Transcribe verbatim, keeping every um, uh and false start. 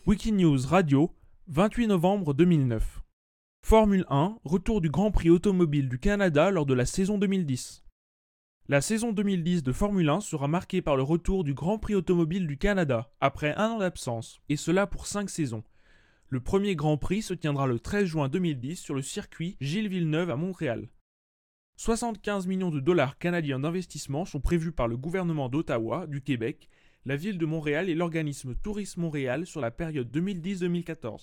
Wikinews Radio, vingt-huit novembre deux mille neuf. Formule un, retour du Grand Prix automobile du Canada lors de la saison deux mille dix. La saison deux mille dix de Formule un sera marquée par le retour du Grand Prix automobile du Canada, après un an d'absence, et cela pour cinq saisons. Le premier Grand Prix se tiendra le treize juin deux mille dix sur le circuit Gilles Villeneuve à Montréal. soixante-quinze millions de dollars canadiens d'investissement sont prévus par le gouvernement d'Ottawa, du Québec, la ville de Montréal et l'organisme Tourisme Montréal sur la période deux mille dix à deux mille quatorze.